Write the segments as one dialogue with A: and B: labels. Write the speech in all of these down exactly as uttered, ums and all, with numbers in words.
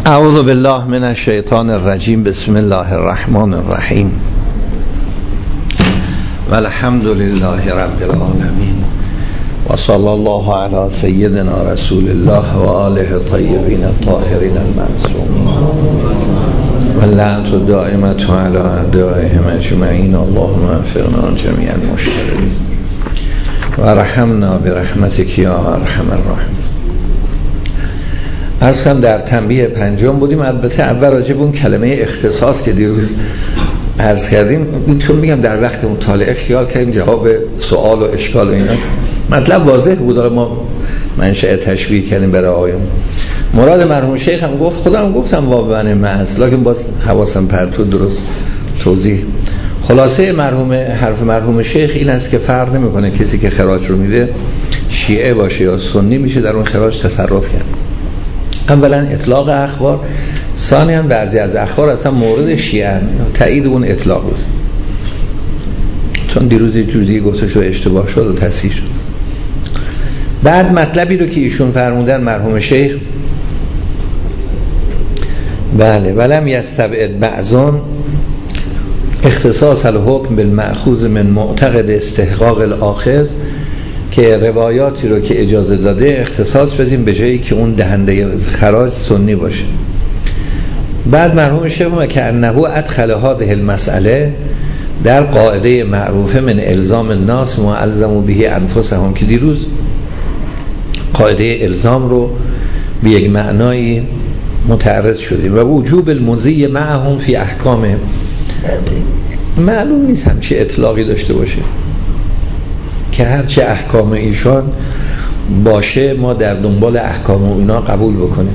A: اعوذ بالله من الشیطان الرجیم. بسم الله الرحمن الرحیم و الحمد لله رب العالمین و صلی الله علی سیدنا رسول الله و آله طیبین الطاهرین المعصومین و لعنت الدائمة علی اعدائهم اجمعین. اللهم اغفرنا جمیع المشترکین و ارحمنا برحمتک یا ارحم الراحمین. عرض کنم در تنبیه پنجم بودیم. البته اول راجع به اون کلمه اختصاص که دیروز عرض کردیم، اینطور میگم در وقت مطالعه خیال کردیم جواب سوال و اشکال و اینا مطلب واضح بود، ما منشأ تشبیه کردیم برای آقایون. مراد مرحوم شیخ هم گفت، خودم گفتم وابن معز، لکن باز حواسم پرتو درست توضیح. خلاصه مرحوم حرف مرحوم شیخ این است که فرق نمیکنه کسی که خراج رو میده شیعه باشه یا سنی، میشه در اون خراج تصرف کرد. اولا اطلاق اخبار، ثانیاً بعضی از اخبار اصلا مورد شیعه، تایید اون اطلاق بود، چون دیروز جوزی گفته شد اشتباه شد و تصحیح شد. بعد مطلبی رو که ایشون فرمودن مرحوم شیخ، بله، ولم یستبعد بعضون اختصاص الحکم بالمأخوذ من معتقد استحقاق الاخذ، که روایاتی رو که اجازه داده اختصاص بدیم به جایی که اون دهنده خراج سنی باشه. بعد مرحوم شیخ و که انه ادخل هذه المسئله در قاعده معروفه من الزام الناس ما الزموا به انفسهم، که دیروز قاعده الزام رو به یک معنایی متعرض شدیم. و وجوب المضی معهم فی احکامه، معلوم نیست همچه اطلاقی داشته باشه که هرچه احکام ایشان باشه ما در دنبال احکام اونا قبول بکنیم.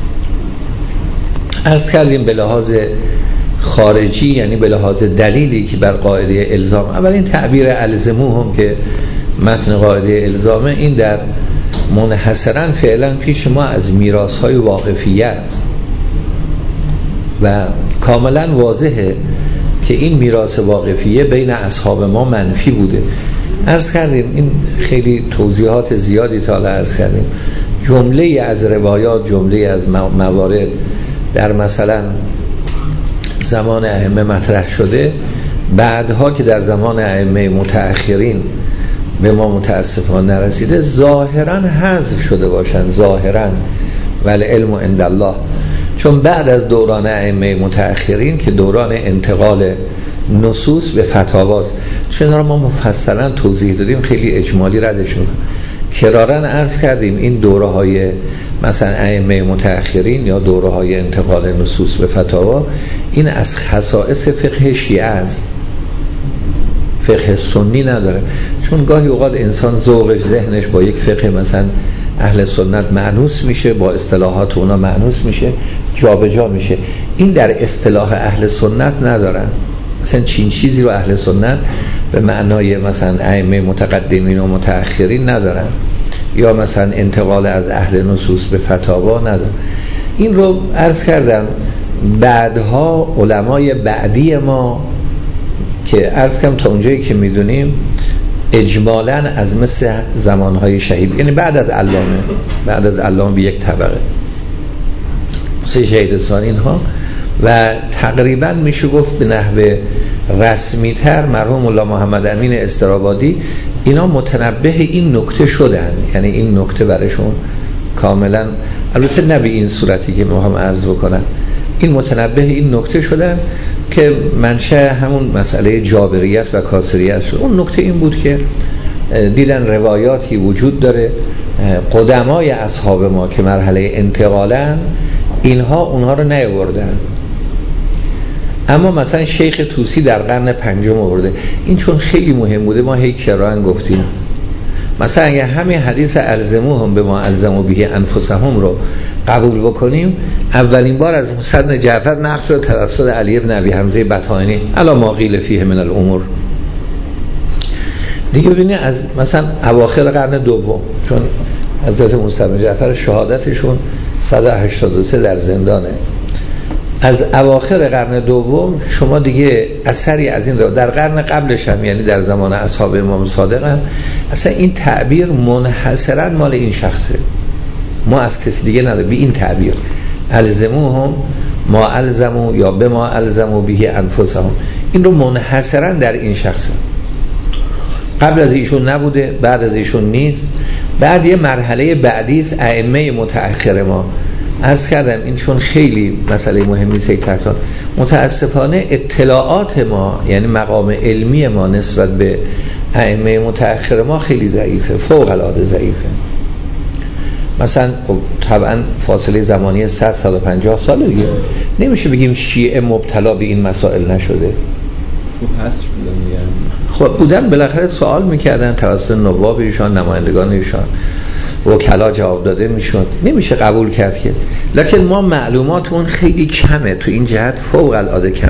A: عرض کردیم به لحاظ خارجی، یعنی به لحاظ دلیلی که بر قاعده الزام، اولین تعبیر الزمو هم که متن قاعده الزامه، این در منحصرا فعلا پیش ما از میراث های واقفیه است و کاملا واضحه که این میراث واقفیه بین اصحاب ما منفی بوده. عرض کردیم این خیلی توضیحات زیادی تا الان عرض کردیم. جمله از روایات، جمله از موارد در مثلا زمان ائمه مطرح شده، بعدها که در زمان ائمه متأخرین به ما متاسفانه نرسیده، ظاهرا حذف شده باشن، ظاهرا، ولی علم عند الله. چون بعد از دوران ائمه متأخرین که دوران انتقال نصوص به فتاواست، چون را ما مفصلا توضیح دادیم، خیلی اجمالی ردش میکنم. کرارن عرض کردیم این دوره های مثلا ائمه متأخرین یا دوره های انتقال نصوص به فتاوا، این از خصائص فقه شیعه است، فقه سنی نداره. چون گاهی اوقات انسان ذوقش، ذهنش با یک فقه مثلا اهل سنت مأنوس میشه، با اصطلاحات اونا مأنوس میشه، جابجا میشه. این در اصطلاح اهل سنت ندارن. مثلا چین چیزی رو اهل سنت به معنای مثلا ائمه متقدمین و متأخرین ندارن، یا مثلا انتقال از اهل نصوص به فتاوا ندارن. این رو عرض کردم بعدها علمای بعدی ما که عرض کردم تا اونجایی که میدونیم اجمالاً از مثل زمانهای شهید، یعنی بعد از علامه، بعد از علامه به یک طبقه مثل شهید ثانی ها، و تقریبا میشه گفت به نحو رسمی تر مرحوم الله محمد امین استرابادی، اینا متنبه این نکته شدن، یعنی این نکته برشون کاملا، البته نه به این صورتی که میخوام عرض بکنم، این متنبه این نکته شدن که منشأ همون مسئله جابریت و کاسریت شد. اون نکته این بود که دیدن روایاتی وجود داره، قدمای اصحاب ما که مرحله انتقالن، اینها اونها رو نیاوردن، اما مثلا شیخ طوسی در قرن پنجم آورده. این چون خیلی مهم بوده ما هی کران گفتیم، مثلا اگه همین حدیث الزمو هم به ما الزمو به انفسهم رو قبول بکنیم، اولین بار از موسی بن جعفر نقل شد توسط علی بن ابی حمزه بطحانی الا ما قیل فیه من الامور. دیگه ببینید از مثلا اواخر قرن دوم، چون حضرت موسی بن جعفر شهادتشون صد و هشتاد و سه در زندانه، از اواخر قرن دوم شما دیگه اثری از این رو در قرن قبلش هم، یعنی در زمان اصحاب امام صادق هم، اصلا این تعبیر منحصرا مال این شخصه، ما از کسی دیگه نداره به این تعبیر الزموهم ما الزمو یا به ما الزمو به انفسهم، این رو منحصرا در این شخص، قبل از ایشون نبوده، بعد از ایشون نیست. بعد یه مرحله بعدی است ائمه متأخر ما. عرض کردم این چون خیلی مسئله مهمی است، تکرار متاسفانه اطلاعات ما یعنی مقام علمی ما نسبت به ائمه متأخر ما خیلی ضعیفه، فوق العاده ضعیفه. مثلا خب طبعا فاصله زمانی صد تا صد و پنجاه سال دیگه نمیشه بگیم شیعه مبتلا به این مسائل نشده.
B: خب حسر بودن میگن،
A: خب بودن بالاخره سوال میکردن توسط نواب ایشان، نمایندگان ایشان، وکلا جواب داده میشد، نمیشه قبول کرد که. لکن ما معلوماتمون خیلی کمه، تو این جهت فوق العاده کمه.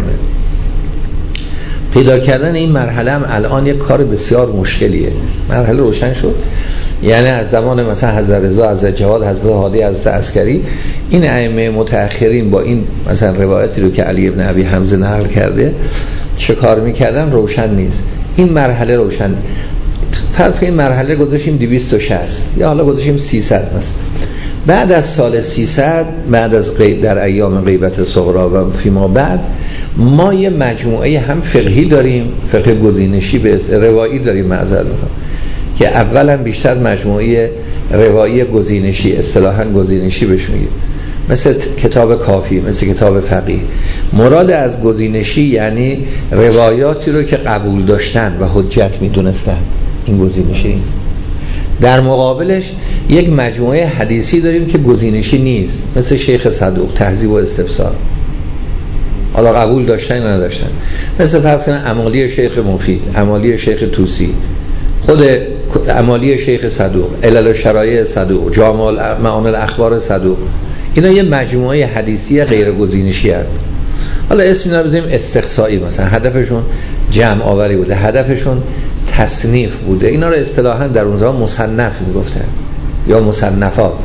A: پیدا کردن این مرحله هم الان یک کار بسیار مشکلیه. مرحله روشن شد، یعنی از زمان مثلا حضرت رضا، حضرت جواد، حضرت هادی، حضرت عسکری، این ائمه متأخرین با این مثلا روایتی رو که علی ابن ابی حمزه نقل کرده چه کار میکردن روشن نیست. این مرحله روشن، فرض کنیم این مرحله گذاشتیم دویست و شصت یا حالا گذاشتیم سیصد مثلا. بعد از سال سیصد، بعد از غیب در ایام غیبت صغری و فیما بعد، ما یه مجموعه هم فقهی داریم، فقه گزینشی به روایی داریم، معذرت میخوام، که اولا بیشتر مجموعه روایی گزینشی، اصطلاحاً گزینشی بهش میگیم، مثل کتاب کافی، مثل کتاب فقیه. مراد از گزینشی یعنی روایاتی رو که قبول داشتن و حجت میدونستن، این گزینشی. در مقابلش یک مجموعه حدیثی داریم که گزینشی نیست، مثل شیخ صدوق، تهذیب و استفسار، حالا قبول داشتن یا نداشتن. مثل فرض کنید امالی شیخ مفید، امالی شیخ طوسی، خود امالی شیخ صدوق، علل و شرایع صدوق، جامع معانی الاخبار صدوق. اینا یه مجموعه حدیثی غیر گزینشی هست. حالا اسم اینا رو بزنیم استقصایی، مثلا هدفشون جمع آوری بوده، هدفشون تصنیف بوده. اینا رو اصطلاحاً در اون زمان مصنف میگفتن یا مصنفات.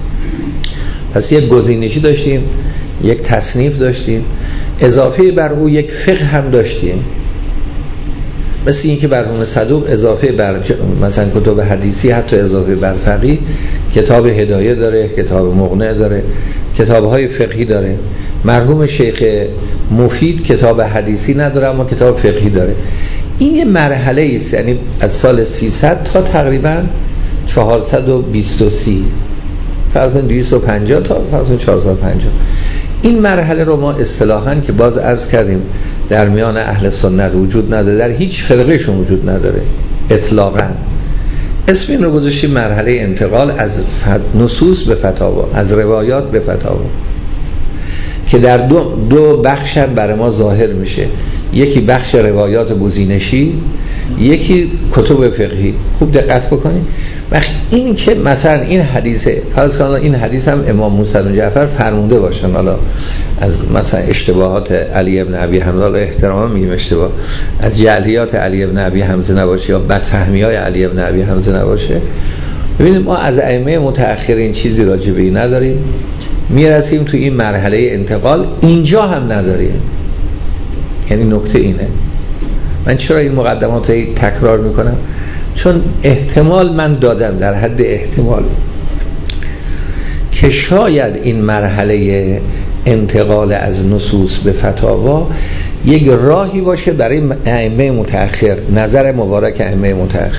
A: پس یک گزینشی داشتیم، یک تصنیف داشتیم، اضافه بر او یک فقه هم داشتیم، مثل این که مرحوم صدوق اضافه بر مثلا کتب حدیثی، حتی اضافه بر فقیه، کتاب هدایه داره، کتاب مغنی داره، کتاب‌های فقهی داره. مرحوم شیخ مفید کتاب حدیثی نداره اما کتاب فقهی داره. این یه مرحله است، یعنی از سال سیصد تا تقریبا چهارصد و بیست و سه، فرض کنید دویست و پنجاه تا فرض کنید چهارصد و پنجاه. این مرحله رو ما اصطلاحاً که باز عرض کردیم در میان اهل سنت وجود نداره، در هیچ فرقهشون وجود نداره اطلاقاً. اسم این رو گذاشتیم مرحله انتقال از نصوص به فتاوا، از روایات به فتاوا، که در دو, دو بخش هم برای ما ظاهر میشه. یکی بخش روایات گزینشی، یکی کتب فقهی. خوب دقت بکنید. وقت این که مثلا این حدیث، فرض کنید این حدیث هم امام موسی بن جعفر فرموده باشن، حالا از مثلا اشتباهات علی ابن ابی حمزه، حالا احتراما میگیم اشتباه، از جعلیات علی ابن ابی حمزه نباشه یا بدفهمی‌های علی ابن ابی حمزه نباشه. ببینید ما از ائمه متأخرین چیزی راجع به این نداریم، میرسیم تو این مرحله انتقال اینجا هم نداریم. یعنی نکته اینه. من چرا این مقدمات رو تکرار میکنم؟ چون احتمال من دادم، در حد احتمال، که شاید این مرحله انتقال از نصوص به فتاوا یک راهی باشه برای ائمه متأخر، نظر مبارک ائمه متأخر.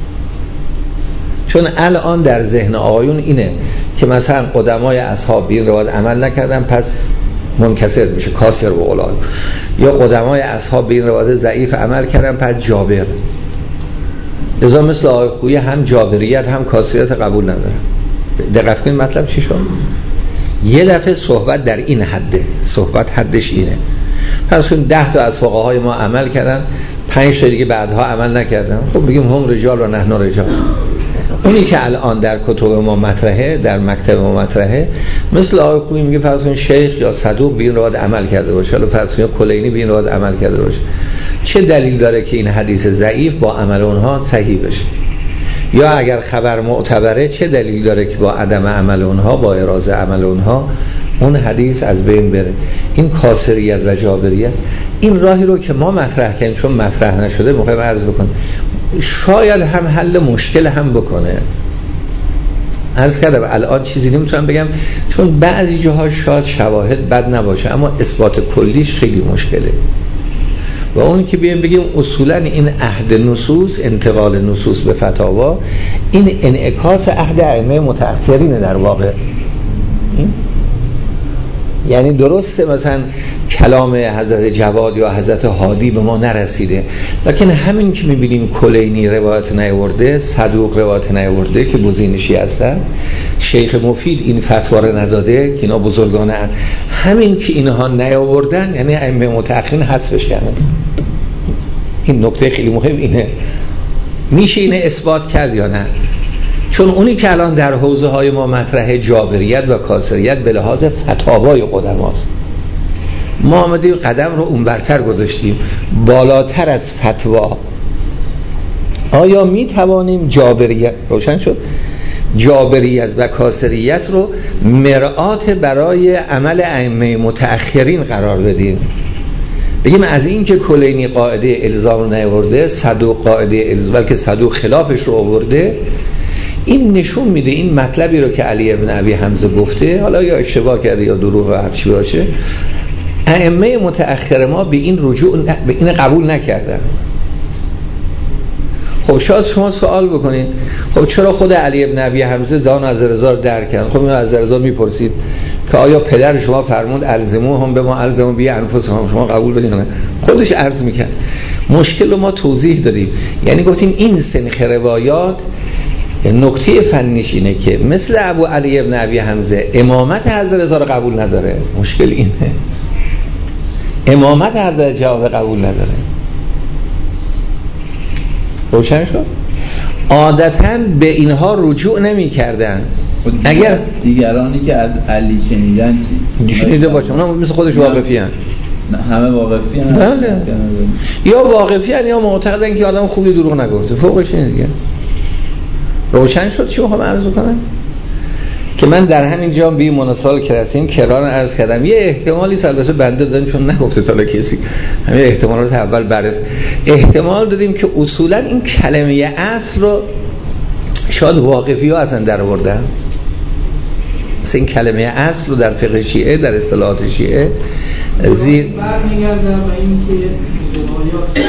A: چون الان در ذهن آقایون اینه که مثلا قدمای اصحاب به این روایت عمل نکردن پس منکسر میشه، کاسر و اولاد، یا قدمای اصحاب به این روایت ضعیف عمل کردن پس جابر. لذا مثل آقای خویی هم جابریت هم کاسریت قبول نداره. دقت کنید مطلب چی شد؟ یه دفعه صحبت در این حده، صحبت حدش اینه. پس اون ده تا از فقهای ما عمل کردن، پنج تا دیگه بعدها عمل نکردن، خب بگیم هم رجال و نحن رجال. اونی که الان در کتب ما مطرحه، در مکتب ما مطرحه، مثل آقای خویی میگه فرض کنید شیخ یا صدوق به این روایت عمل کرده باشه، حالا فرض کنید کلینی به این روایت عمل کرده باشه، چه دلیل داره که این حدیث ضعیف با عمل اونها صحیح بشه؟ یا اگر خبر معتبره چه دلیل داره که با عدم عمل اونها، با اراده عمل اونها، اون حدیث از بین بره؟ این کاسریت و جابریت، این راهی رو که ما مطرح کردیم چون مطرح نشده موقع عرض بکنم، شاید هم حل مشکل هم بکنه. عرض کردم الان چیزی نمیتونم بگم چون بعضی جاها شاید شواهد بد نباشه اما اثبات کلیش خیلی مشکله و اون که بیایم بگیم اصولا این عهد نصوص، انتقال نصوص به فتاوا، این انعکاس عهد ائمه متأخرینه در واقع. یعنی درسته مثلا کلام حضرت جواد یا حضرت هادی به ما نرسیده، لکن همین که میبینیم کلینی روایت نیاورده، صدوق روایت نیاورده که گزینشی هستن، شیخ مفید این فتوا رو نداده که اینا بزرگانه هستن، همین که اینها نیاوردن یعنی ائمه متأخرین حذفش کردن. این نکته خیلی مهم اینه. میشه اینه اثبات کرد یا نه؟ چون اونی که الان در حوزه های ما مطرح جابریت و کاسریت به لحاظ فتاوای قدماست، ما آمدیم قدم رو اون برتر گذاشتیم بالاتر از فتوا. آیا می توانیم جابریت روشن شد جابریت و کاسریت رو مرآت برای عمل ائمه متأخرین قرار بدیم؟ بگیم از این که کلینی قاعده الزام رو نیاورده، صدوق قاعده الزام، بلکه صدوق خلافش رو آورده، این نشون میده این مطلبی رو که علی ابن ابی حمزه گفته، حالا یا اشتباه کرده یا دروغ و هر چی باشه، ائمه متأخر ما به این رجوع به این قبول نکردن. خب شاید شما سوال بکنید خب چرا خود علی ابن ابی حمزه دان از رضا درک کرد؟ خب اینو از رضا میپرسید که آیا پدر شما فرمود الزمو هم به ما الزمو بی انفسهم، شما قبول بدین نه؟ خودش عرض میکرد. مشکل رو ما توضیح دادیم، یعنی گفتیم این سنخ روایات نکته فنیش اینه که مثل ابو علی ابن ابی حمزه امامت حضرت رضا رو قبول نداره. مشکل اینه امامت حضرت جواد قبول نداره. روشن شد؟ عادتاً به اینها رجوع نمی کردن. اگر
B: دیگرانی که از علی شنیدن چی؟
A: شنیده باشه اونا مثل خودش واقفی هن.
B: همه واقفی هن؟
A: بله. یا واقفی هن یا معتقدن که آدم خوبی دروغ نگفته، فوقش اینه دیگه. روشن شد چی میخوام عرض بکنم؟ که من در همین جا بی مناسبت که رسیم کران عرض کردم یه احتمالی البته بنده دادم چون نگفته تا کسی، همین احتمالات اول بررس احتمال دادیم که اصولا این کلمه اصل رو شاید واقفی ها اصلا در آوردن. مثل این کلمه اصل رو در فقه شیعه، در اصطلاحات شیعه زیر
C: برمیگرده و این که روایات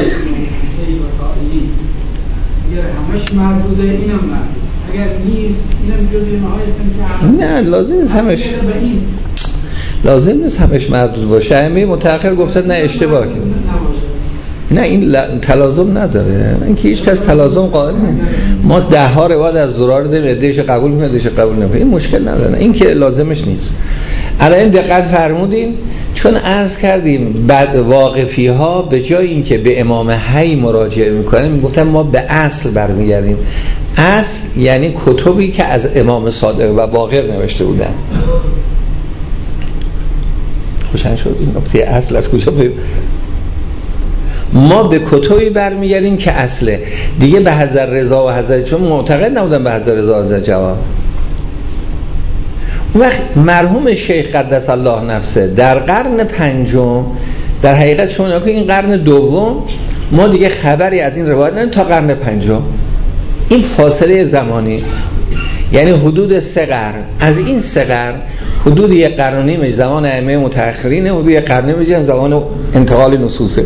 C: اگر همش مردوده اینم مردود، اگر نیست اینم جزء نهایی هستن که
A: نه لازم نیست همش لازم نیست همش مردود باشه. ائمه متأخر گفتن نه اشتباه کرد، نه این تلازم نداره، این که هیچ کس تلازم قائل نیست. ما ده ها روایت از زرار داریم، ادهش قبول میکنه ادهش قبول نمیکنه، این مشکل نداره، این که لازمش نیست. الان دقت فرمودین چون عرض کردیم بعد واقفی ها به جای اینکه به امام حی مراجعه میکنن میگفتن ما به اصل برمیگردیم. اصل یعنی کتبی که از امام صادق و باقر نوشته بودن. خوشن شد این نکته اصل از کجا به ما به کتبی برمیگردیم که اصله دیگه. به حضرت رضا و حضرت چون معتقد نبودن به حضرت رضا و حضرت جواد. اون وقت مرحوم شیخ قدس الله نفسه در قرن پنجم در حقیقت شما نگاه این قرن دوم ما دیگه خبری از این روایت نداریم تا قرن پنجم. این فاصله زمانی یعنی حدود سه قرن، از این سه قرن حدود یک قرن و نیم زمان ائمه متأخرینه، حدود یک قرن و نیم زمان انتقال نصوصه.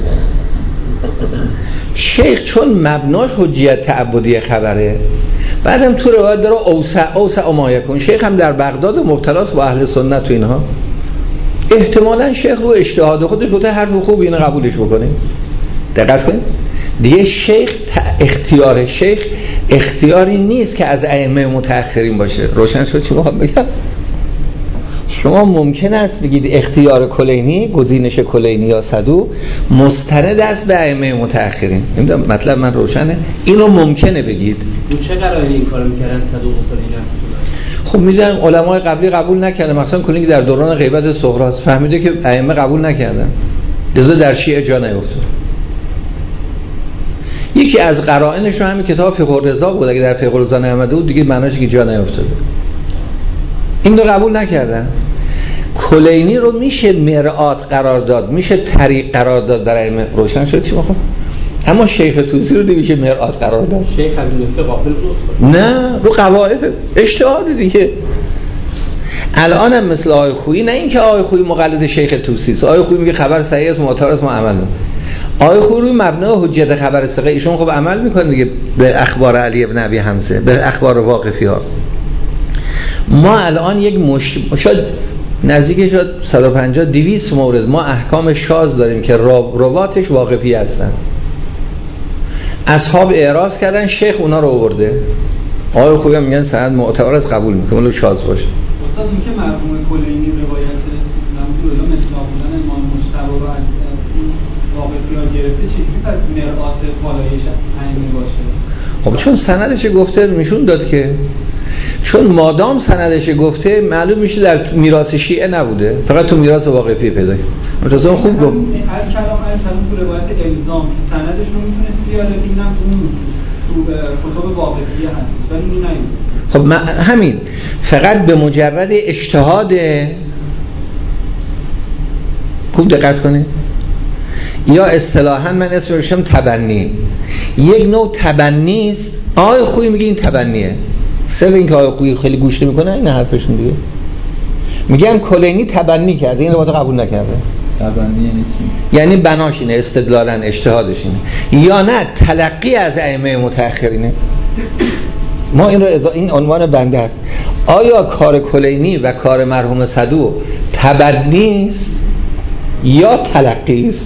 A: شیخ چون مبناش حجیت تعبدی خبره، بعدم تو روایت داره اوسع اوسع ما یکون. شیخ هم در بغداد مبتلاست با اهل سنت و اینها، احتمالاً شیخ رو اجتهاد خودش گفته حرف خوب اینو قبولش بکنه. دقت کنید دیگه شیخ اختیار شیخ اختیاری نیست که از ائمه متأخرین باشه. روشن شد چی میخوام بگم؟ شما ممکن است بگید اختیار کلینی، گزینش کلینی یا صدوق مستند است به ائمه متأخرین. نمیدونم مطلب من روشنه؟ اینو ممکنه بگید.
D: رو چه قراری این کارو میکردن صدوق و کلینی؟
A: خب میدونن علمای قبلی قبول نکردن، مثلا کلینی در دوران غیبت صغرا فهمیده که ائمه قبول نکردن، لذا در شیعه جا نیفتاد. یکی از قرائنش رو همین کتاب فقه الرضا بود، اگه در فقه الرضا نیامده بود دیگه معناش که جا نیفتاده. این رو قبول نکردن. کلینی رو میشه مرآت قرار داد، میشه طریق قرار داد در ائمه. روشن شد چی میخوام؟ اما شیخ طوسی رو دیگه مرآت قرار داد.
D: شیخ از این نکته غافل بود؟
A: نه، رو قواعد اجتهاد دیگه. الان هم مثل آقای خویی، نه اینکه آقای خویی مقلد شیخ طوسی است. آقای خویی میگه خبر صحیح است معتبر است ما عمل می‌کنیم. آقای خویی روی مبنای حجت خبر ثقه ایشون خب عمل میکنه دیگه به اخبار علی ابن ابی حمزه، به اخبار واقفی ها. ما الان یک مشکل شاید نزدیک شد صد و پنجاه دویست مورد ما احکام شاذ داریم که رواتش واقفی هستن. اصحاب اعراض کردن، شیخ اونا رو آورده. آقای خویی میگن سند معتبر است قبول میکنه ولو شاذ باشه.
C: استاد این که مرحوم کلینی روایت نماز الله مطلق بودن امام مجتبی رو از واقفی ها گرفته، چجوری پس مرآت بالایش عینی باشه؟
A: خب چون سندش گفته نشون داد که، چون مادام سندش گفته معلوم میشه در میراث شیعه نبوده، فقط تو میراث واقفی پیدا کنه. متأسفانه خوب گفت.
C: ال کلام ال کلام تو روایت الزام که سندش رو میتونست بیاره که اینم تو کتب واقفیه هست ولی اینو نمیدونه.
A: خب همین فقط به مجرد اجتهاد. خوب دقت کنید. یا اصطلاحاً من اسمش رو تبنی، یک نوع تبنی است. آقای خویی میگه این تبنیه. سر اینکه آقای خویی خیلی گوش نمیکنه این حرفشون دیگه. میگن کلینی تبنی کرده، این رو قبول نکرده.
B: تبنی یعنی چی؟
A: یعنی بناش اینه، استدلالاً اجتهادش اینه، یا نه تلقی از ائمه متأخرینه. ما این رو ازا... این عنوان بنده است. آیا کار کلینی و کار مرحوم صدوق تبنی است یا تلقی است؟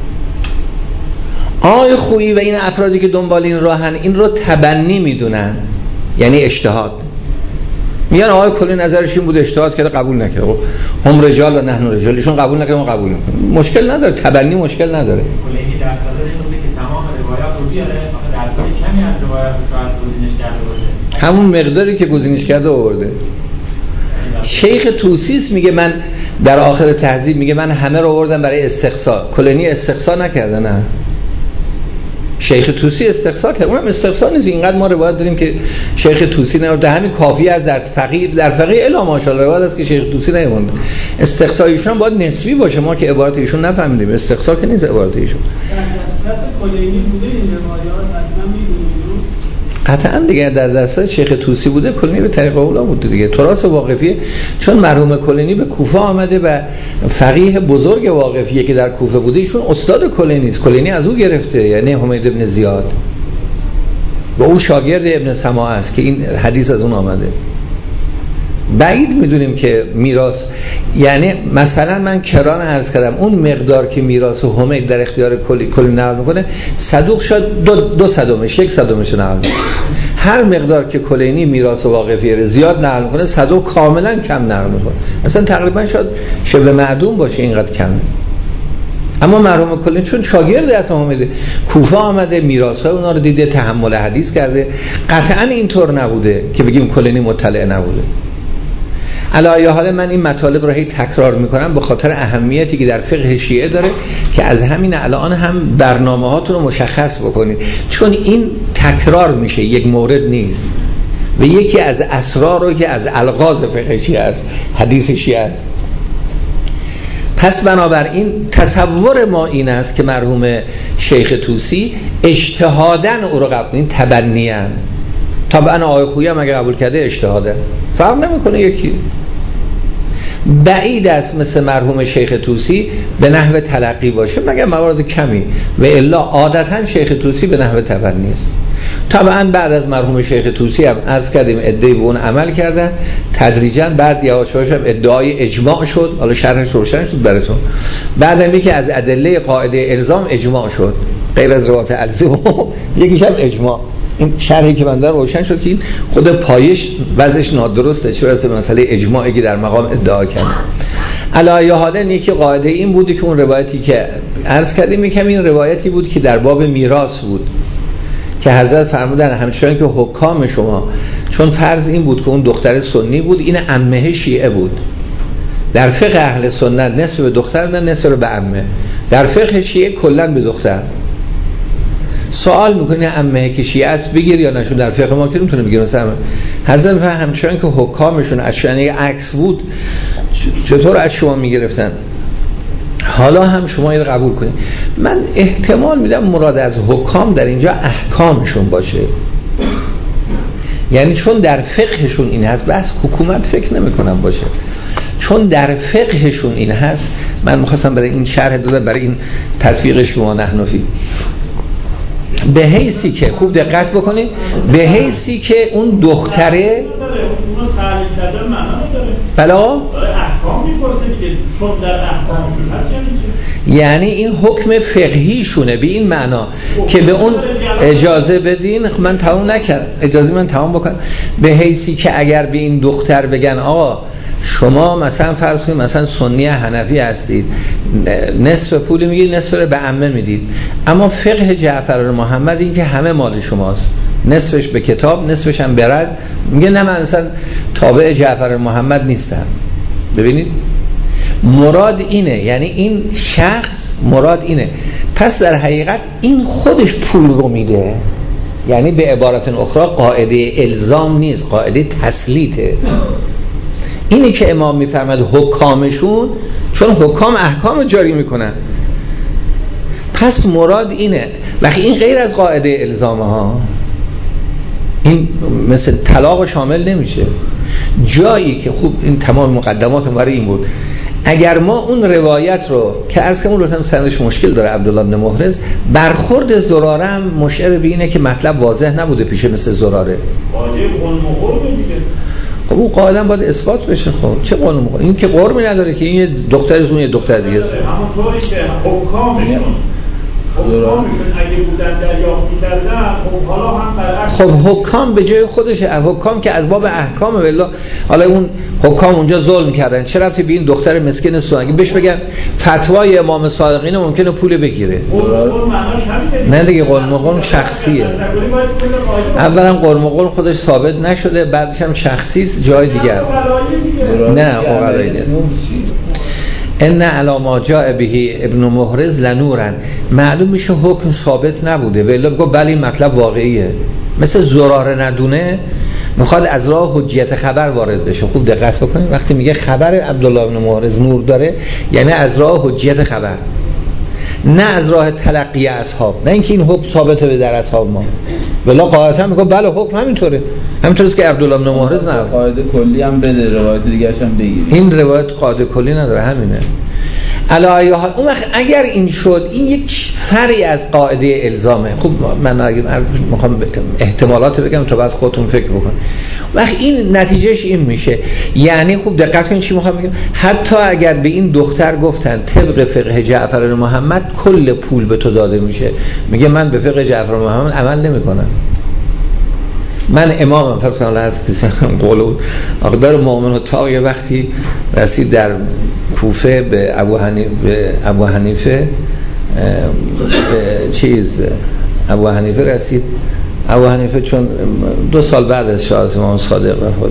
A: آقای خویی و این افرادی که دنبال این راهن این رو تبنی میدونن، یعنی اجتهاد. میگن آقای کلی نظرش این بود اجتهاد کرده قبول نکرده، هم رجال و نحن رجال، ایشون قبول نکرده ما قبول میکنیم. مشکل نداره، تبنی مشکل نداره.
E: کلینی در صدر این بوده که تمام روایات رو بیاره، آخه درصد کمی از روایات رو شاید گزینش کرده باشه،
A: همون مقداری که گزینش کرده آورده. شیخ طوسی میگه من در آخر تهذیب میگه من همه رو آوردم برای استقصا. کلینی استقصا نکرده. نه، شیخ طوسی استقصا کرد. اونم استقصا نیست. اینقدر ما روایت داریم که شیخ طوسی نمی‌ده، همین کافی از در فقیه در فقیه الا ماشاءالله روایت است که شیخ طوسی نمی‌مونده. استقصا ایشون باید نسبی باشه، ما که عبارت ایشون نفهمیدیم. استقصا که نیست عبارت ایشون.
C: دست کلینی بوده این روایات اصلا می‌دونید
A: قطعا دیگه در دست شیخ طوسی بوده کلینی به طریق اولا بوده دیگه. تراث واقفیه، چون مرحوم کلینی به کوفه آمده و فقیه بزرگ واقفیه که در کوفه بوده ایشون استاد کلینی است. کلینی از او گرفته، یعنی حمید ابن زیاد و او شاگرد ابن سماع است که این حدیث از اون آمده. بعید میدونیم که میراث، یعنی مثلا من کران عرض کردم اون مقدار که میراث حمید در اختیار کلی کلی نقل میکنه، صدوق شد دو, دو صدومش یک صدومش نقل میکنه. هر مقدار که کلینی میراث واقفی زیاد نقل میکنه صدوق کاملا کم نقل میکنه، اصلا تقریبا شاید شبه معدوم باشه اینقدر کمه. اما مرحوم کلینی چون شاگرد اصلا حمید کوفه آمده، میراث‌های اونا رو دیده، تحمل حدیث کرده، قطعا اینطور نبوده که بگیم کلینی مطلع نبوده. علاوه حال من این مطالب رو هی تکرار میکنم به خاطر اهمیتی که در فقه شیعه داره که از همین الان هم برنامه هاتون رو مشخص بکنید، چون این تکرار میشه، یک مورد نیست و یکی از اسرار رو که از الغاز فقه شیعه است، حدیث شیعه است. پس بنابراین تصور ما این است که مرحوم شیخ طوسی اجتهادن او رو قبول، این تبنیان. طبعا آقای خویی هم اگه قبول کرده اجتهاده، فرق نمیکنه یکی. بعید است مثل مرحوم شیخ طوسی به نحو تلقی باشه مگر موارد کمی، و الا عادتا شیخ طوسی به نحو تبنی است. طبعا بعد از مرحوم شیخ طوسی هم عرض کردیم ادعای به اون عمل کردن، تدریجا بعد یواش یواش هم ادعای اجماع شد. حالا شرحش روشن شد براتون. بعدم یکی از ادله قاعده الزام اجماع شد، غیر از روایت الزام یکیش هم اجماع. این شرحی که من دارم روشن شد که این خود پایش وضعش نادرسته، چرا از مسئله اجماعی که در مقام ادعا کرد. علاوه حالا یکی قاعده این بودی که اون روایتی که عرض کردیم میگم این روایتی بود که در باب میراث بود که حضرت فرمودن همچنان که حکام شما، چون فرض این بود که اون دختر سنی بود، این عمه شیعه بود. در فقه اهل سنت نصف به دختر دادن، نصف به عمه. در فقه شیعه کلا به دختر. سوال میکنه عمه که شیعه است بگیر یا نشون؟ در فقه ما که نمیتونه بگیر. مثلا حضرت همچنان که حکامشون از شأن عکس بود، چطور از شما میگرفتن؟ حالا هم شما این قبول کنید. من احتمال میدم مراد از حکام در اینجا احکامشون باشه، یعنی چون در فقهشون این هست، بس حکومت فکر نمی کنم باشه، چون در فقهشون این هست. من میخواستم برای این شرح دادم، برای این تطبیق شما نحنفی، به حیثی که خوب دقت بکنید، به حیثی که اون دختره
D: اونو تعلیل کردن معنا نداره.
A: بلا
D: احکام میپرسه دیگه، چون در احکامشون هست یعنی چی؟
A: یعنی این حکم فقهیشونه به این معنا که به اون اجازه بدین. من تمام نکرد، اجازه من تمام بکن. به حیثی که اگر به این دختر بگن آقا شما مثلا فرض کنید مثلا سنی حنفی هستید، نصف پول میگید، نصف رو به عمه میدید، اما فقه جعفر محمد این که همه مال شماست، نصفش به کتاب نصفش هم برد، میگه نه من مثلا تابع جعفر محمد نیستم. ببینید مراد اینه، یعنی این شخص مراد اینه. پس در حقیقت این خودش پول رو میده، یعنی به عبارت اخرى قاعده الزام نیست، قاعده تسلیته. اینی که امام میفرماد حکامشون، چون حکام احکام جاری میکنن، پس مراد اینه. وقتی این غیر از قاعده الزامه ها، این مثل طلاق شامل نمیشه. جایی که خوب این تمام مقدمات برای این بود، اگر ما اون روایت رو که عرض کنم لطفا سندش مشکل داره، عبدالله بن محرز، برخورد زراره هم مشعر به اینه که مطلب واضح نبوده پیشه مثل زراره.
D: قاعده قلم و قرم دیگه.
A: خب اون قاعده باید اثبات بشه. خب چه قلم و قرم؟ این که قرمی نداره که این یه دختر از اون یه دختر دیگه است.
D: همونطوری که حکامشون حکامشون اگه بودن دریافت می‌کردن، خب حالا هم برعکس.
A: خب حکام به جای خودشه، حکام که از باب احکامه. والله حالا اون حکام اونجا ظلم کردن، چه ربطی به این دختر مسکین سوانگی؟ بهش بگن فتوای امام صادقین ممکنه پول بگیره. نه دیگه، قلم و قلم شخصیه. اولا قلم و قلم خودش ثابت نشده، بعدش هم شخصی جای دیگر. نه اقلایی دیگه. ان علی ما جاء به ابن محرز لنورن، معلوم میشه حکم ثابت نبوده، ولی بگو بله این مطلب واقعیه. مثل زراره ندونه میخواد از راه حجیت خبر وارد بشه. خوب دقت بکنید، وقتی میگه خبر عبدالله بن محرز نور داره، یعنی از راه حجیت خبر، نه از راه تلقی اصحاب، نه اینکه این حکم ثابته به در اصحاب ما. ولی قاعدتا میگه بله حکم همینطوره، همینطوره که عبدالله بن محرز نه.
B: قاعده کلی هم بده، روایت دیگه هم بگیری.
A: این روایت قاعده کلی نداره، همینه. علی حال اون وقت اگر این شد، این یک فرعی از قاعده الزامه. خب من اگه میخوام احتمالات بگم تا بعد خودتون فکر بکن. وقت این نتیجهش این میشه، یعنی خوب دقت کنید چی میخوام بگم. حتی اگر به این دختر گفتن طبق فقه جعفر محمد کل پول به تو داده میشه، میگه من به فقه جعفر محمد عمل نمیکنم، من امامم. فرض کنم از کسی قولو اقدار مؤمن و طاق یه وقتی رسید در کوفه به ابو حنیفه، به ابو حنیفه به چیز ابو حنیفه رسید. ابو حنیفه چون دو سال بعد از شهادت امام صادق وفات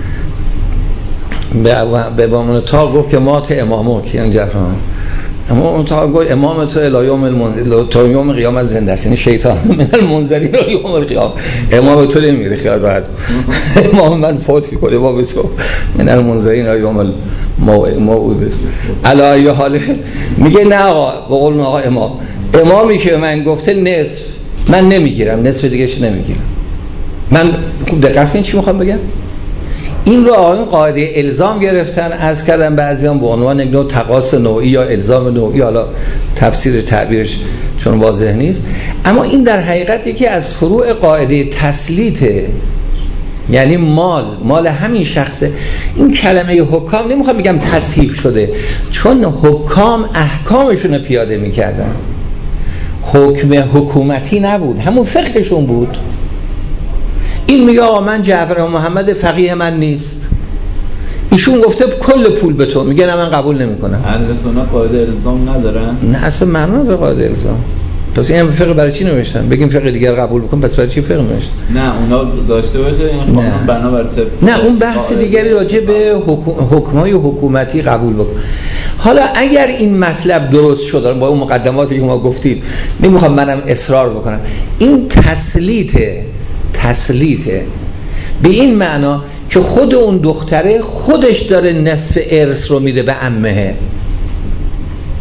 A: به ابو به امام طاق گفت که مات امامو که یعنی جعفر اما اون تا گفت امام تو الی یوم المنذر تا یوم قیامت زنده است، یعنی شیطان من المنذری رو یوم القیامت. امام تو نمیره خیال راحت، امام من فوت کنه با تو من المنذرین الی یوم الموعود است. علی حال میگه نه آقا، به قول آقا امام امامی که من گفته نصف من نمیگیرم، نصف دیگهش نمیگیرم. من خوب دقت کنید چی میخوام بگم. این رو آقایون قاعده الزام گرفتن، عرض کردم بعضیان به عنوان یک نوع تقاص نوعی یا الزام نوعی، حالا تفسیر تعبیرش چون واضح نیست، اما این در حقیقت یکی از فروع قاعده تسلیته، یعنی مال مال همین شخصه. این کلمه حکام نمیخوام بگم تصحیح شده، چون حکام احکامشون پیاده میکردن، حکم حکومتی نبود، همون فقهشون بود. این میگه آقا من جعفر محمد فقیه من نیست، ایشون گفته کل پول به تو، میگه نه من قبول نمیکنم.
B: اهل سنت قاعده الزام ندارن؟
A: نه اصلا معنا نداره قاعده الزام. پس این فقه برای چی نوشتن؟ بگیم فقه دیگر قبول بکن، پس برای چی فقه نوشتن؟
B: نه اونا داشته باشه این قانون بنا بر طبق.
A: نه اون بحث دیگری راجع به حکمای حکومتی قبول بکن. حالا اگر این مطلب درست شد با اون مقدماتی که ما گفتیم، نمیخوام منم اصرار بکنم، این تسلیته تسلیته به این معنا که خود اون دختره خودش داره نصف ارث رو میده به عمه.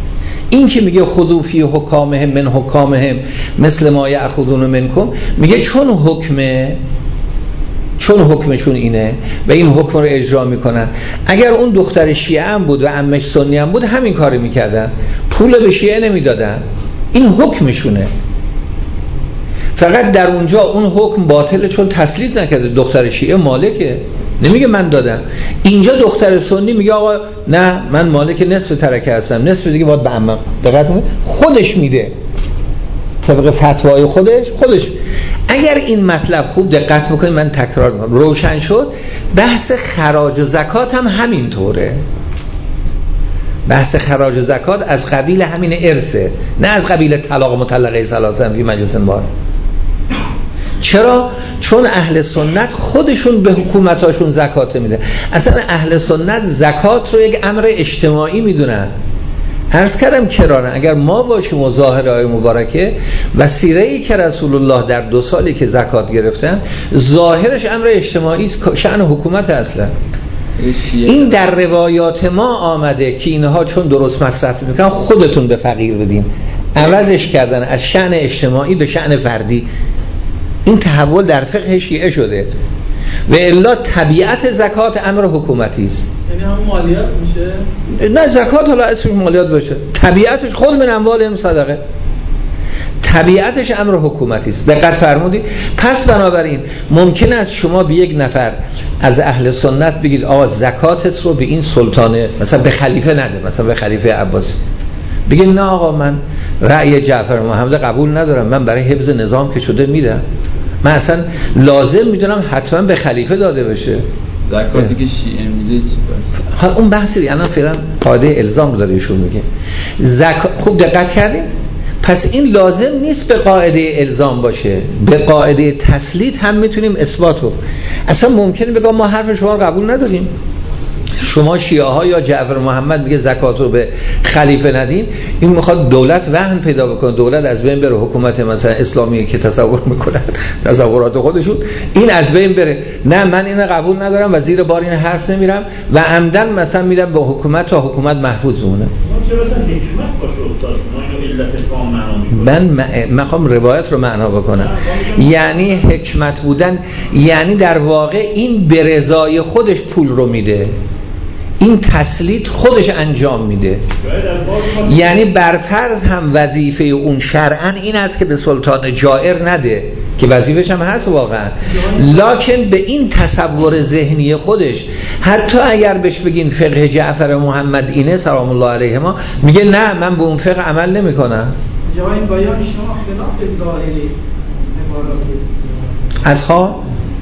A: این که میگه خذوا فی حکامهم من حکامهم مثل ما یأخذون منکم، میگه چون حکمه، چون حکمشون اینه و این حکم رو اجرا میکنن. اگر اون دختر شیعه هم بود و عمش سنی هم بود همین کارو میکردن، پول به شیعه نمیدادن، این حکمشونه. فقط در اونجا اون حکم باطله چون تسلید نکرده. دختر شیعه مالکه، نمیگه من دادم. اینجا دختر سنی میگه آقا نه من مالک نصف ترکه هستم، نصف دیگه باید به عمم. دقت کنید خودش میده طبق فتوای خودش خودش. اگر این مطلب خوب دقت بکنید، من تکرار میکنم، روشن شد. بحث خراج و زکات هم همینطوره. بحث خراج و زکات از قبیل همین ارثه، نه از قبیل طلاق مطلقه ثلاثه فی مجلس بار. چرا؟ چون اهل سنت خودشون به حکومتاشون زکات میده. اصلا اهل سنت زکات رو یک امر اجتماعی میدونن. عرض کردم کرانه اگر ما باشیم و ظاهر آیه مبارکه و سیره‌ای که رسول الله در دو سالی که زکات گرفتن ظاهرش امر اجتماعی است، شأن حکومت اصلا. این در روایات ما آمده که اینها چون درست مصرف میکنن خودتون به فقیر بدین، عوضش کردن از شأن اجتماعی به شأن فردی. این تحول در فقه شیعه شده و الا طبیعت زکات امر حکومتی است.
C: یعنی هم مالیات میشه؟
A: نه زکات حالا اسمش مالیات باشه، طبیعتش خود من اموالهم صدقه، طبیعتش امر حکومتی است. دقت فرمودید؟ پس بنابراین ممکن است شما به یک نفر از اهل سنت بگید آقا زکاتت رو به این سلطانه مثلا به خلیفه نده، مثلا به خلیفه عباسی، بگید نه آقا من رأی جعفر محمد قبول ندارم، من برای حفظ نظام که شده میدم، من اصلا لازم میدونم حتما به خلیفه داده بشه.
B: زکاتی که شیعه میده چی پس؟
A: ها اون بحثی الان فعلا قاعده الزام داره ایشون میگه. زکات خوب دقت کردین؟ پس این لازم نیست به قاعده الزام باشه، به قاعده تسلید هم میتونیم اثباتو. اصلا ممکنه بگم ما حرف شما رو قبول نداریم، شما شیعه ها یا جعفر محمد میگه زکات رو به خلیفه ندین، این میخواد دولت وهن پیدا بکنه، دولت از بین بره، حکومت مثلا اسلامی که تصور میکنن تصورات خودشون این از بین بره. نه من اینو قبول ندارم و زیر بار این حرف نمیرم و عمدن مثلا میدم به حکومت تا حکومت محفوظ بمونه. من میخوام روایت رو معنا بکنم. یعنی حکمت بودن یعنی در واقع این به رضای خودش پول رو میده، این تسلید خودش انجام میده. یعنی برفرض هم وظیفه اون شرعاً این است که به سلطان جائر نده که وظیفش هم هست واقعا، لکن به این تصور ذهنی خودش حتی اگر بهش بگین فقه جعفر محمد اینه سلام الله علیه ما میگه نه من به اون فقه عمل نمی کنم.
C: یا این بیان شما خلاف ظاهری
A: اصحاب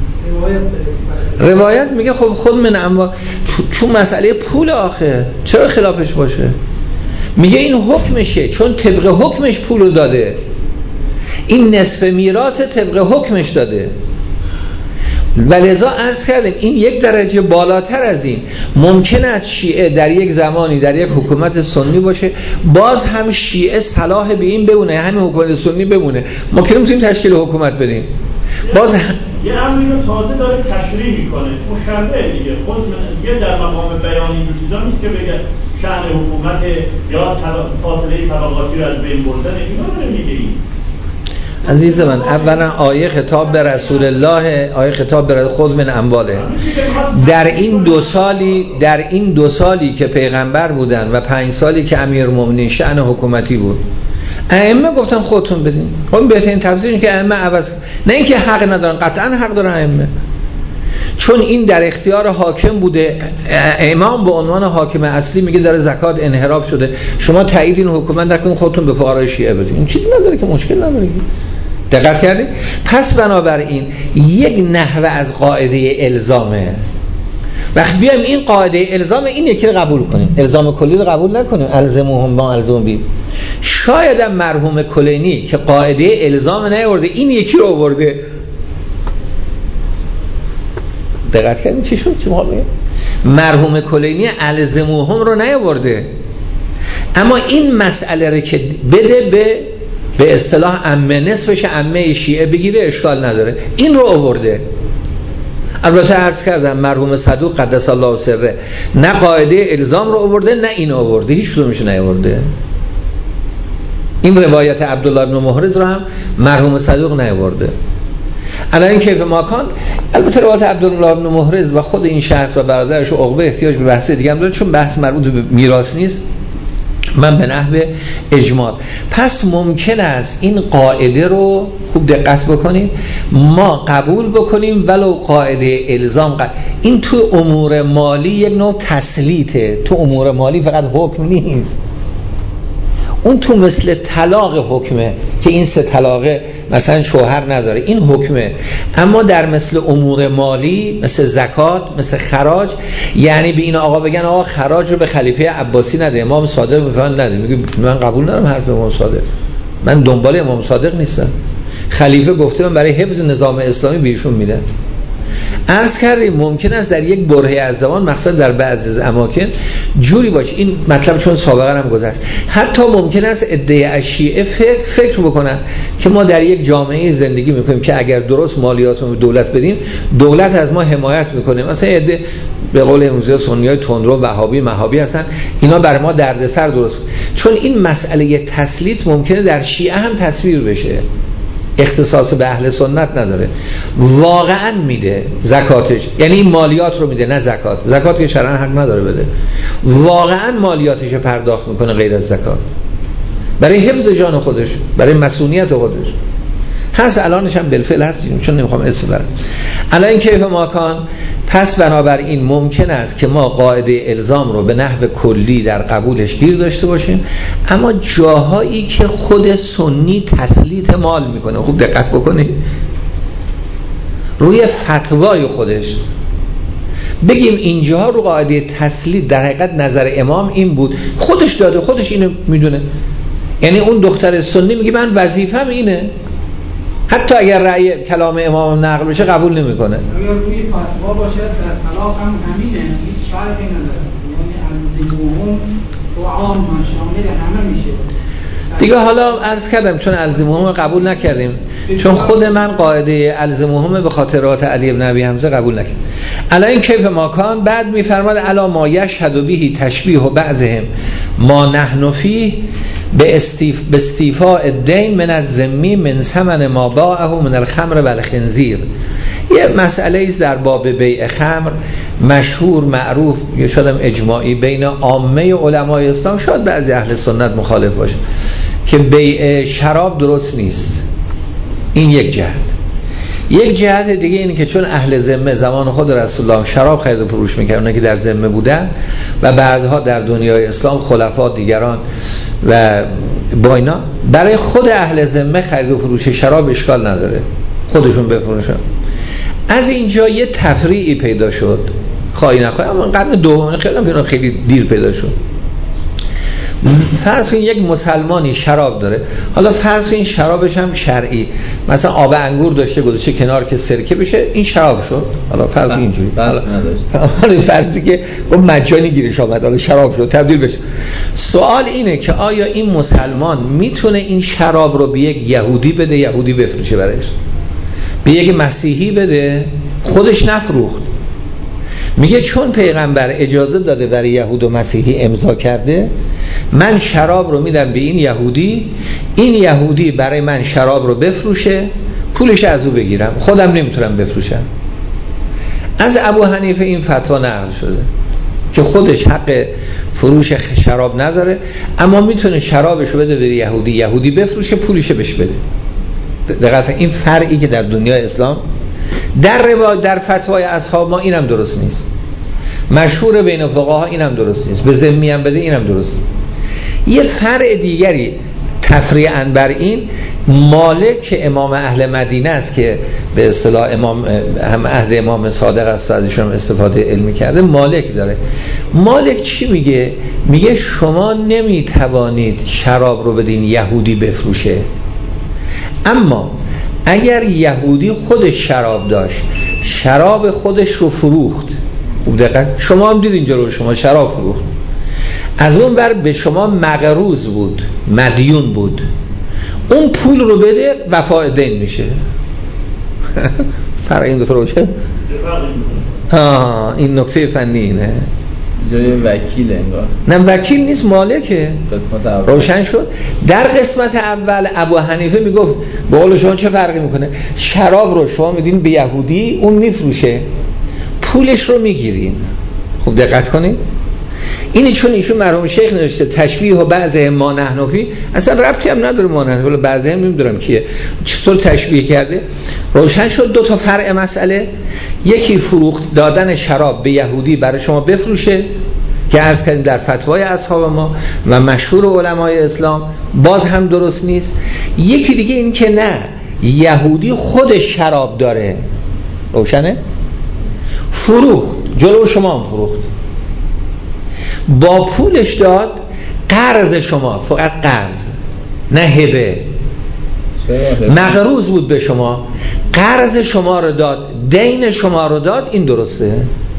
A: روایت میگه خب خود من اما چون مسئله پول آخه چرا خلافش باشه؟ میگه این حکمشه چون طبق حکمش پولو داده، این نصف میراث طبق حکمش داده. ولذا عرض کردیم این یک درجه بالاتر از این. ممکن است شیعه در یک زمانی در یک حکومت سنی باشه، باز هم شیعه صلاح به این بمونه، همین حکومت سنی بمونه، ما که نمیتونیم تشکیل حکومت بدیم. باز هم
D: یه امری رو تازه داره تشریح میکنه، مشرعه دیگه. خود دیگه در مقام بیان اینجور چیزا نیست که بگه شأن حکومت یا فاصله طبقاتی رو از بین بردن، اینا رو میگه. این
A: عزیز من اولا آیه خطاب به رسول الله، آیه خطاب به خود من امواله. در این دو سالی در این دو سالی که پیغمبر بودن و پنج سالی که امیرالمومنین شأن حکومتی بود، ائمه گفتن خودتون بدین. اون بهترین تفسیری که ائمه عوض، نه اینکه حق ندارن، قطعا حق دارن ائمه، چون این در اختیار حاکم بوده. امام به عنوان حاکم اصلی میگه داره زکات انحراف شده، شما تایید این حکومت نکنید، خودتون به فقرای شیعه بدین. این چیزی نداره که مشکل نداره. دقت کردید؟ پس بنابراین یک نحوه از قاعده الزامه. وقت بیایم این قاعده الزام این یکی رو قبول کنیم، الزام کلی رو قبول نکنیم، الزموهم ما الزم بی. شاید هم مرحوم کلینی که قاعده الزام نیاورده این یکی رو آورده. دقت کردین چی شد؟ چی میگه؟ مرحوم کلینی الزموهم رو نیاورده، اما این مسئله رو که بده به به اصطلاح عمه، نصفش عمه شیعه بگیره اشکال نداره، این رو آورده. البته عرض کردم مرحوم صدوق قدس الله سره نه قاعده الزام رو آورده نه این آورده، هیچ کدومش نیاورده. این روایت عبدالله بن محرز رو هم مرحوم صدوق نیاورده. الان کیف ماکان، البته روایت عبدالله بن محرز و خود این شخص و برادرش و عقبه احتیاج به بحث دیگه هم داره، چون بحث مربوط به میراث نیست. من به نحو اجمال. پس ممکن است این قاعده رو خوب دقت بکنید ما قبول بکنیم ولو قاعده الزام قبول. این تو امور مالی یک نوع تسلیطه، تو امور مالی فقط حکم نیست. اون تو مثل طلاق حکمه که این سه طلاقه مثلا شوهر نداره، این حکمه. اما در مثل امور مالی مثل زکات، مثل خراج، یعنی به این آقا بگن آقا خراج رو به خلیفه عباسی نده، امام صادق میفهمن نده، میگه من قبول ندارم حرف امام صادق، من دنبال امام صادق نیستم، خلیفه گفته من برای حفظ نظام اسلامی بهشون میدم. عرض کردیم ممکن است در یک برهه از زمان، مخصوصا در بعضی از اماکن جوری باشه، این مطلب چون سابقا هم گذشت، حتی ممکن است عده از شیعه فکر, فکر بکنن که ما در یک جامعه زندگی میکنیم که اگر درست مالیات رو دولت بدیم دولت از ما حمایت میکنه. مثلا عده به قول امروزی سنیای تندرو وهابی مهابی هستن، اینا برای ما دردسر درست، چون این مسئله تسلیط ممکنه در شیعه هم تصویر بشه، اختصاص به اهل سنت نداره، واقعا میده زکاتش، یعنی این مالیات رو میده نه زکات، زکات که شرعاً حق نداره بده، واقعا مالیاتش پرداخت میکنه غیر از زکات برای حفظ جان خودش، برای مسئولیت خودش هست. الانش هم بالفعل هستیم چون نمیخوام اسم برم. الان کیف ماکان، پس بنابراین ممکن است که ما قاعده الزام رو به نحو کلی در قبولش گیر داشته باشیم، اما جاهایی که خود سنی تسلیط مال میکنه، خوب دقت بکنید روی فتوای خودش بگیم اینجا رو قاعده تسلیط در حقیقت نظر امام این بود، خودش داده، خودش اینو میدونه، یعنی اون دختر سنی میگه من وظیفه‌م اینه، حتی اگر رأی کلام امام نقل بشه قبول نمیکنه.
C: اگر روی فتوا باشد در طلاق هم همینه، هیچ فرقی نداره، یعنی الزمهم و عام شامل همه میشه
A: دیگه. حالا عرض کردم چون الزمهم قبول نکردیم، چون خود من قاعده الزمهم به خاطرات علی بن ابی حمزه قبول نکردم. الان کیف ماکان بعد میفرماد الا ما یشهد به تشبیه بعضهم ما نحن فیه به استیف به استیفاء الدین من الذمی من ثمن ما باعه من الخمر و الخنزیر. یه مسئله است در باب بیع خمر مشهور معروف، یا شاید هم اجماعی بین عامه علمای اسلام، شاید بعضی اهل سنت مخالف باشه، که بیع شراب درست نیست. این یک جهت. یک جهت دیگه اینه که چون اهل ذمه زمان خود رسول الله شراب خرید و فروش میکردن که در ذمه بودن و بعدها در دنیای اسلام خلفا دیگران و با اینا، برای خود اهل ذمه خرید و فروش شراب اشکال نداره، خودشون بفروشن. از اینجا یه تفریعی پیدا شد، خواهی نخواهی، اما قرن دوم خیلی خیلی دیر پیدا شد. فرض کنید یک مسلمانی شراب داره، حالا فرض کنید شرابش هم شرعی، مثلا آب انگور داشته گذاشته کنار که سرکه بشه، این شراب شد. حالا فرض اینجوری، حالا فرضی که اون مجانی گیرش آمد، حالا شراب شد تبدیل بشه. سوال اینه که آیا این مسلمان میتونه این شراب رو به یک یهودی بده، یهودی بفروشه برایش، به یک مسیحی بده، خودش نفروخت؟ میگه چون پیغمبر اجازه داده برای یهود و مسیحی امضا کرده، من شراب رو میدم به این یهودی، این یهودی برای من شراب رو بفروشه، پولش از او بگیرم، خودم نمیتونم بفروشم. از ابو حنیفه این فتوا نقل شده که خودش حق فروش شراب نداره، اما میتونه شرابش رو بده به یهودی، یهودی بفروشه، پولش بهش بده. دقیقاً این فرعی که در دنیای اسلام در روایت در فتوای اصحاب ما اینم درست نیست، مشهور بین فقها اینم درست نیست، به ذمی هم بده اینم درست نیست. یه فرع دیگری تفریعاً بر این، مالک که امام اهل مدینه است که به اصطلاح امام هم اهل امام صادق است و ازشون استفاده علمی کرده، مالک داره. مالک چی میگه؟ میگه شما نمیتوانید شراب رو بدین یهودی بفروشه، اما اگر یهودی خودش شراب داشت، شراب خودش رو فروخت، شما هم دید اینجا رو شما شراب فروخت، از اون بر به شما مقروض بود، مدیون بود، اون پول رو بده وفاء دین میشه. فرق این دو تا روشه. آه این نکته فنی اینه.
B: جای وکیل انگار.
A: نه وکیل نیست، مالکه.
B: قسمت اول
A: روشن شد. در قسمت اول ابو حنیفه میگفت به قول شما چه فرقی میکنه؟ شراب رو شما میدین به یهودی، اون میفروشه، پولش رو میگیرین. خوب دقت کنید. اینی چون ایشون مرحوم شیخ نوشته تشبیه و بعضی ما نحنفی، اصلا ربطی هم نداره ما نحنفی، ولی بعضی هم نمیدونم کیه چطور تشبیه کرده. روشن شد دو تا فرع مسئله. یکی فروخت دادن شراب به یهودی برای شما بفروشه که عرض کردیم در فتوای اصحاب ما و مشهور علمای اسلام باز هم درست نیست. یکی دیگه این که نه، یهودی خودش شراب داره، روشنه، فروخت، جلو شما هم فروخت، با پولش داد، قرض شما، فقط قرض نه هبه، مقروض بود به شما، قرض شما رو داد، دین شما رو داد، این درسته؟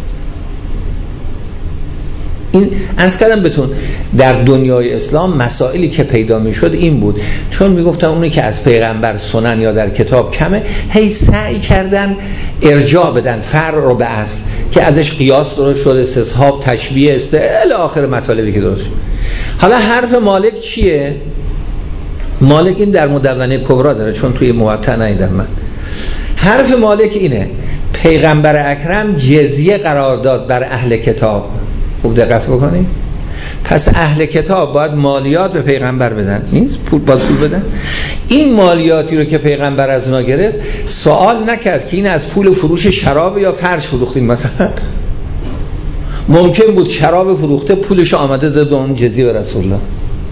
A: این عرض کردم بهتون در دنیای اسلام مسائلی که پیدا می شد این بود، چون می گفتن اونی که از پیغمبر سنن یا در کتاب کمه، هی سعی کردن ارجاع بدن فرع رو به اصل که ازش قیاس درست شده، استصحاب، تشبیه، است الی آخر مطالبی که درست شد. حالا حرف مالک چیه؟ مالک این در مدونه کبرا داره، چون توی موطأ ندیدم من. حرف مالک اینه پیغمبر اکرم جزیه قرار داد بر اهل کتاب. خوب دقت بکنید. پس اهل کتاب باید مالیات به پیغمبر بدن، نیست پول باید پول بدن. این مالیاتی رو که پیغمبر از اونا گرفت سوال نکرد که این از پول فروش شراب یا فرش فروختین مثلا. ممکن بود شراب فروخته پولش آمده داد به اون جزیه به رسول الله.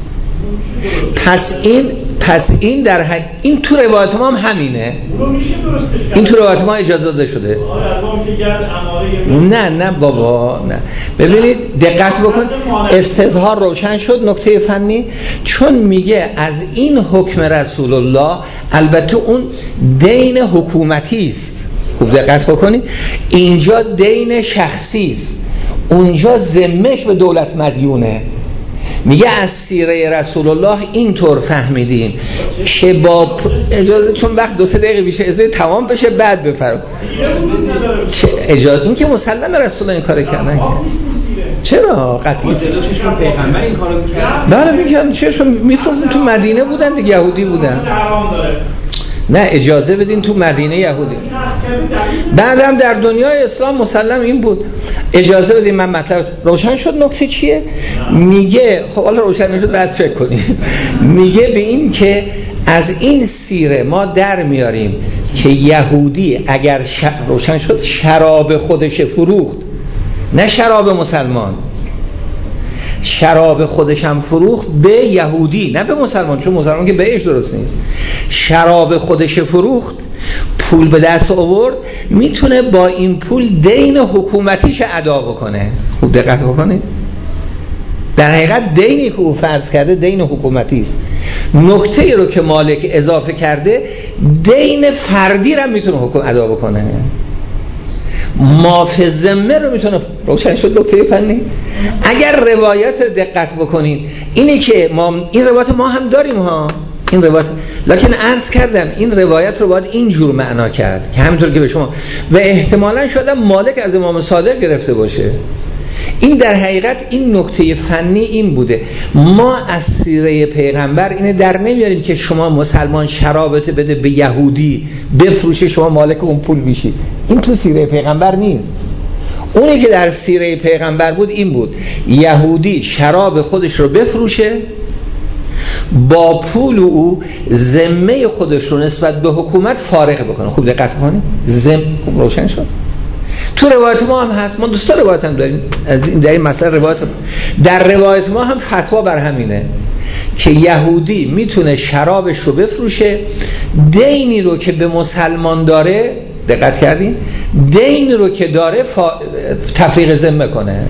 A: پس این پس این در حق این تو روایت ما هم همینه. این تو روایت ما اجازه داده شده. نه نه بابا نه. ببینید دقت بکن، استظهار روشن شد. نکته فنی چون میگه از این حکم رسول الله، البته اون دین حکومتی است. خوب دقت بکنید، اینجا دین شخصی است، اونجا ذمه‌اش به دولت مدیونه. میگه از سیره رسول الله اینطور فهمیدیم که با اجازه، چون وقت دو سه دقیقه بیشه اجازه تمام بشه بعد بفرم اجازه، این که مسلم رسول الله این کار کردن که چرا قطعی
E: چشم پیغمبر این کارو کرد؟
A: بله میگم چشم میفروختن، تو مدینه بودن دیگه، یهودی بودن. نه اجازه بدین تو مدینه یهودی، بعدم در دنیای اسلام مسلم این بود. اجازه بدین من مطلب روشن شد. نکته چیه؟ میگه خب حالا روشن نشد بعد فکر کنیم. میگه به این که از این سیره ما در میاریم که یهودی اگر ش... روشن شد شراب خودش فروخت، نه شراب مسلمان، شراب خودش هم فروخت به یهودی نه به مسلمان، چون مسلمان که بهش درست نیست. شراب خودش فروخت، پول به دست آورد، میتونه با این پول دین حکومتیش ادا بکنه. خوب دقت بکنید، در حقیقت دینی که او فرض کرده دین حکومتی است. نکته ای رو که مالک اضافه کرده، دین فردی رو میتونه حکم ادا بکنه، مافی ذمه رو میتونه. روشن شد نکته فنی. اگر روایت دقت بکنین اینی که ما این روایت ما هم داریم ها، این روایت، لکن عرض کردم این روایت رو باید اینجور معنا کرد که همینطور که به شما و احتمالاً شاید مالک از امام صادق گرفته باشه. این در حقیقت این نکته فنی این بوده. ما از سیره پیغمبر اینه در نمیاریم که شما مسلمان شرابت بده به یهودی بفروشه شما مالک اون پول میشی. این تو سیره پیغمبر نیست. اونی که در سیره پیغمبر بود این بود، یهودی شراب خودش رو بفروشه، با پول او ذمه خودش رو نسبت به حکومت فارغ بکنه. خوب دقت کنید، ذمه روشن شد. تو روایت ما هم هست، ما دوستا روایت هم داریم از این در این مسئله. روایت در روایت ما هم فتوا بر همینه که یهودی میتونه شرابش رو بفروشه، دینی رو که به مسلمان داره، دقت کردین، دین رو که داره فا... تفریق ذمه کنه.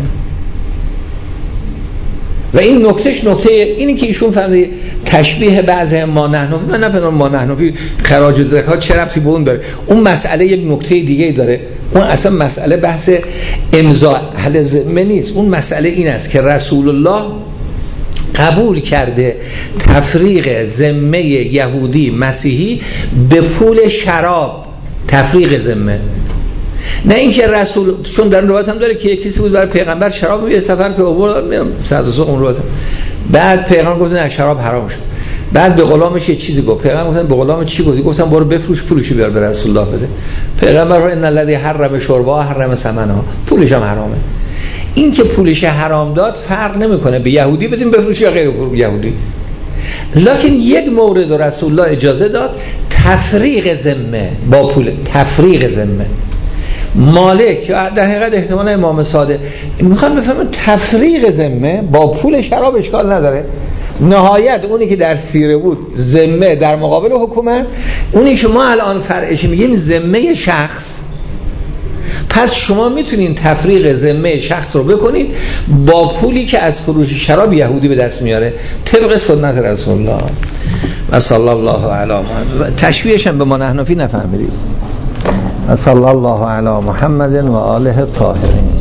A: و این نکتهش نکته اینی که ایشون فهمیده تشبیه بعضی ما نحنفی، من نفهمم ما نحنفی خراج و زکات چه ربطی به اون داره. اون مسئله یک نکته دیگه داره، اون اصلا مسئله بحث امضا اهل ذمه نیست. اون مسئله این است که رسول الله قبول کرده تفریق ذمه یهودی مسیحی به پول شراب، تفریق ذمه. نه اینکه رسول، چون در روایت هم داره که یک کسی بود برای پیغمبر شراب یه سفر که آورد میام صد و اون روایت، بعد پیغمبر گفت نه شراب حرام شد، بعد به غلامش یه چیزی گفت، پیغمبر گفتن به غلام چی گفتی؟ گفتم برو بفروش پولشو بیار به رسول الله بده. پیغمبر ان الذی حرم شربا حرم ثمنها، پولش هم حرامه. این که پولش حرام داد فرق نمیکنه به یهودی بدیم بفروش یا غیر یهودی، لکن یک مورد رسول الله اجازه داد، تفریق ذمه با پول، تفریق ذمه. مالک در حقیقت احتمال امام صادق میخوام بفهمم تفریق ذمه با پول شراب اشکال نداره. نهایت اونی که در سیره بود ذمه در مقابل حکومت، اونی که ما الان فرعش میگیم ذمه شخص. پس شما میتونین تفریق ذمه شخص رو بکنید با پولی که از فروش شراب یهودی به دست میاره طبق سنت رسول الله و صلی الله علی محمد. تشبیهش هم به ما حنفی نفهمیدید. صلی الله علی محمد و آله الطاهرین.